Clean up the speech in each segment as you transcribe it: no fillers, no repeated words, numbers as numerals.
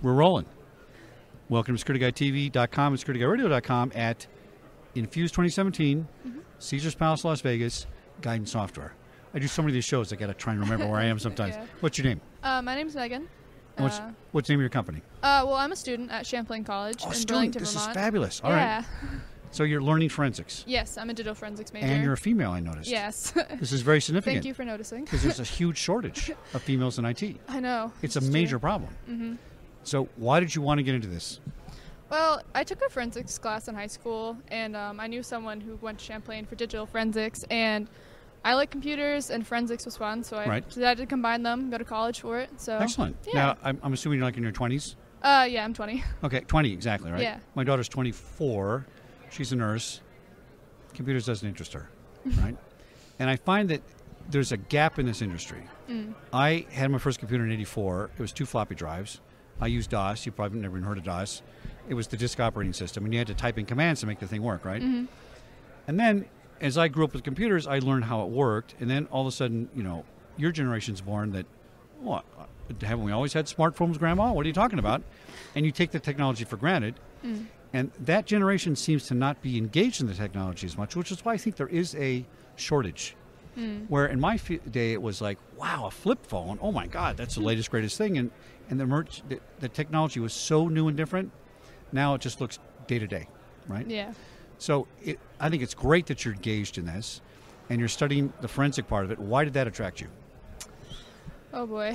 We're rolling. Welcome to SecurityGuideTV.com and SecurityGuideRadio.com at Infuse 2017, Caesars Palace, Las Vegas, Guidance Software. I do so many of these shows, I got to try and remember where I am sometimes. Yeah. What's your name? My name's Megan. What's the name of your company? Well, I'm a student at Champlain College in Burlington, This Vermont. is fabulous. All right. So you're learning forensics. Yes, I'm a digital forensics major. And you're a female, I noticed. Yes. This is very significant. Thank you for noticing. Because there's a huge shortage of females in IT. I know. It's a major problem. Mm-hmm. So why did you want to get into this? Well, I took a forensics class in high school, and I knew someone who went to Champlain for digital forensics, and I like computers, and forensics was fun, so I decided to combine them, go to college for it. So excellent. Yeah. Now, I'm assuming you're like in your 20s? Yeah, I'm 20. Okay, 20 exactly, right? Yeah. My daughter's 24. She's a nurse. Computers doesn't interest her, right? And I find that there's a gap in this industry. I had my first computer in 84. It was 2 floppy drives. I used DOS. You probably never even heard of DOS. It was the disk operating system, and you had to type in commands to make the thing work, right? And then, as I grew up with computers, I learned how it worked, and then all of a sudden, your generation's born that, what, haven't we always had smartphones, Grandma? What are you talking about? And you take the technology for granted, and that generation seems to not be engaged in the technology as much, which is why I think there is a shortage. Where in my day it was like, wow, a flip phone, oh my God, that's the latest, greatest thing, and the technology was so new and different. Now it just looks day to day, right? Yeah. So I think it's great that you're engaged in this, and you're studying the forensic part of it. Why did that attract you? Oh boy.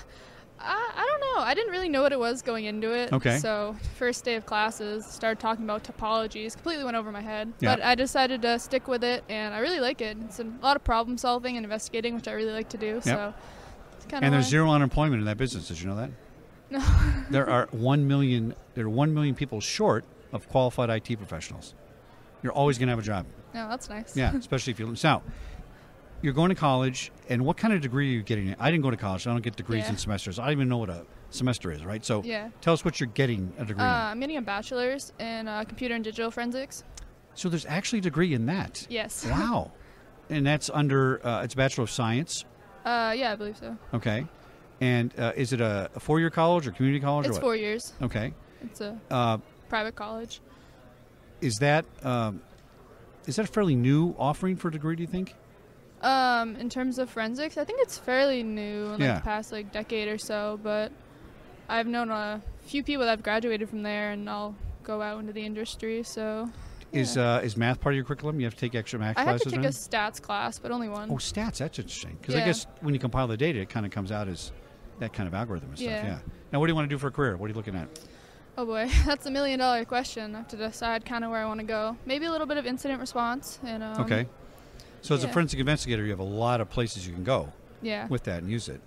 I don't know. I didn't really know what it was going into it. Okay. So first day of classes, started talking about topologies. Completely went over my head. Yeah. But I decided to stick with it, and I really like it. It's a lot of problem solving and investigating, which I really like to do. So it's kind of. And there's zero unemployment in that business. Did you know that? No. There are 1 million people short of qualified IT professionals. You're always going to have a job. No, that's nice. Yeah, especially if you now. You're going to college, and what kind of degree are you getting? I didn't go to college. So I don't get degrees in semesters. I don't even know what a semester is, right? So tell us what you're getting a degree in. I'm getting a bachelor's in computer and digital forensics. So there's actually a degree in that. Yes. Wow. And that's under, it's Bachelor of Science. Yeah, I believe so. Okay. And is it a 4-year college or community college? It's or what? 4 years. Okay. It's a private college. Is that a fairly new offering for a degree, do you think? In terms of forensics, I think it's fairly new in the past decade or so, but I've known a few people that have graduated from there, and I'll go out into the industry, so... Is math part of your curriculum? You have to take extra math classes? I have to take a stats class, but only one. Oh, stats, that's interesting. Because I guess when you compile the data, it kind of comes out as that kind of algorithm and stuff, yeah. Now, what do you want to do for a career? What are you looking at? Oh boy, that's $1 million question. I have to decide kind of where I want to go. Maybe a little bit of incident response. And, okay. So as a forensic investigator, you have a lot of places you can go with that and use it.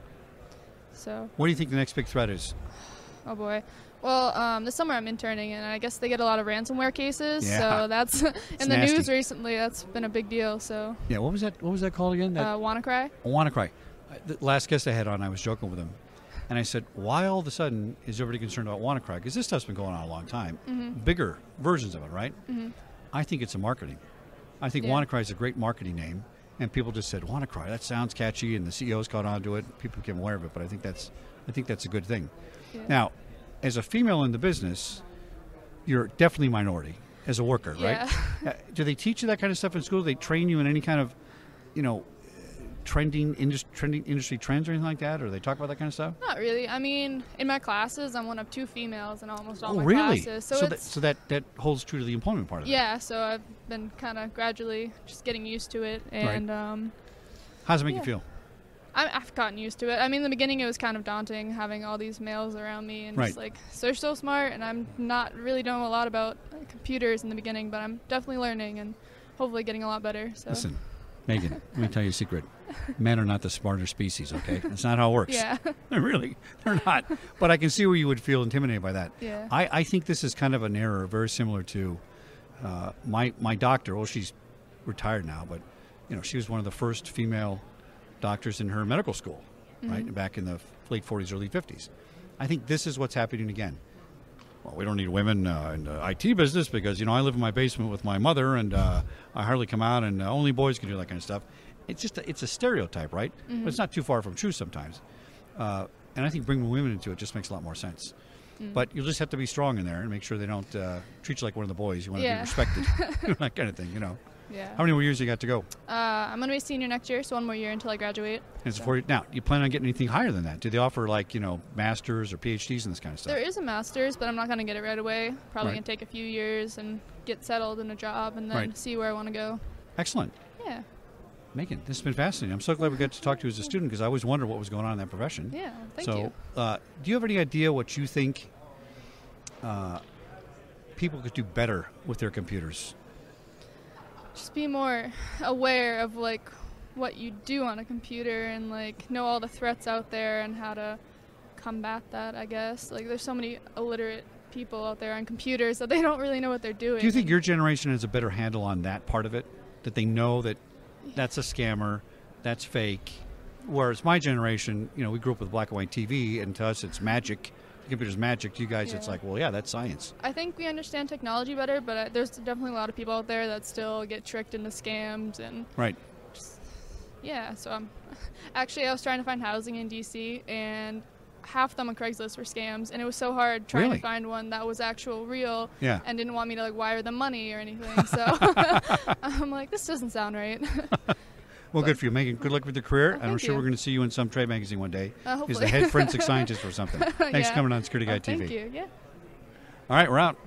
So. What do you think the next big threat is? Oh boy. Well, this summer I'm interning, and I guess they get a lot of ransomware cases. Yeah. So that's in the news recently. That's been a big deal. So. Yeah. What was that called again? WannaCry. WannaCry. The last guest I had on, I was joking with him, and I said, "Why all of a sudden is everybody concerned about WannaCry? Because this stuff's been going on a long time. Bigger versions of it, right? I think it's a marketing. I think WannaCry is a great marketing name, and people just said WannaCry. That sounds catchy, and the CEOs caught on to it. People became aware of it, but I think that's a good thing. Yeah. Now, as a female in the business, you're definitely a minority as a worker, right? Do they teach you that kind of stuff in school? Do they train you in any kind of, trending industry trends or anything like that? Or they talk about that kind of stuff? Not really. I mean, in my classes, I'm one of 2 females in almost all my classes. So that holds true to the employment part of it. Yeah. So I've been kind of gradually just getting used to it, and how does it make you feel? I've gotten used to it. I mean, in the beginning, it was kind of daunting having all these males around me, and just so they're so smart, and I'm not really knowing a lot about computers in the beginning, but I'm definitely learning and hopefully getting a lot better. So. Listen, Megan, let me tell you a secret. Men are not the smarter species, okay? That's not how it works. Yeah. They're not. But I can see where you would feel intimidated by that. Yeah. I think this is kind of an error, very similar to my doctor. Well, she's retired now, but she was one of the first female doctors in her medical school, right? Back in the late 40s, early 50s. I think this is what's happening again. Well, we don't need women in the IT business because, I live in my basement with my mother and I hardly come out and only boys can do that kind of stuff. It's just it's a stereotype, right? But it's not too far from true sometimes. And I think bringing women into it just makes a lot more sense. But you'll just have to be strong in there and make sure they don't treat you like one of the boys. You want to be respected, that kind of thing, Yeah. How many more years you got to go? I'm going to be a senior next year, so 1 more year until I graduate. And it's 4 years. Now, you plan on getting anything higher than that? Do they offer, like, masters or PhDs and this kind of stuff? There is a master's, but I'm not going to get it right away. Probably going to take a few years and get settled in a job and then see where I want to go. Excellent. Yeah. Megan, this has been fascinating. I'm so glad we got to talk to you as a student because I always wondered what was going on in that profession. Yeah, thank you. So, do you have any idea what you think people could do better with their computers? Just be more aware of, like, what you do on a computer and, like, know all the threats out there and how to combat that, I guess. Like, there's so many illiterate people out there on computers that they don't really know what they're doing. Do you think your generation has a better handle on that part of it? That they know that that's a scammer, that's fake? Whereas my generation, we grew up with black and white TV, and to us it's magic. The computer's magic. To you guys, it's like, well, yeah, that's science. I think we understand technology better, but there's definitely a lot of people out there that still get tricked into scams and so I was trying to find housing in DC, and half them on Craigslist were scams, and it was so hard trying to find one that was real and didn't want me to, like, wire them money or anything. So I'm like, this doesn't sound right. Well, good for you, Megan. Good luck with your career, and I'm sure we're going to see you in some trade magazine one day as the head forensic scientist or something. Thanks for coming on Security Guy TV. Thank you. Yeah. All right, we're out.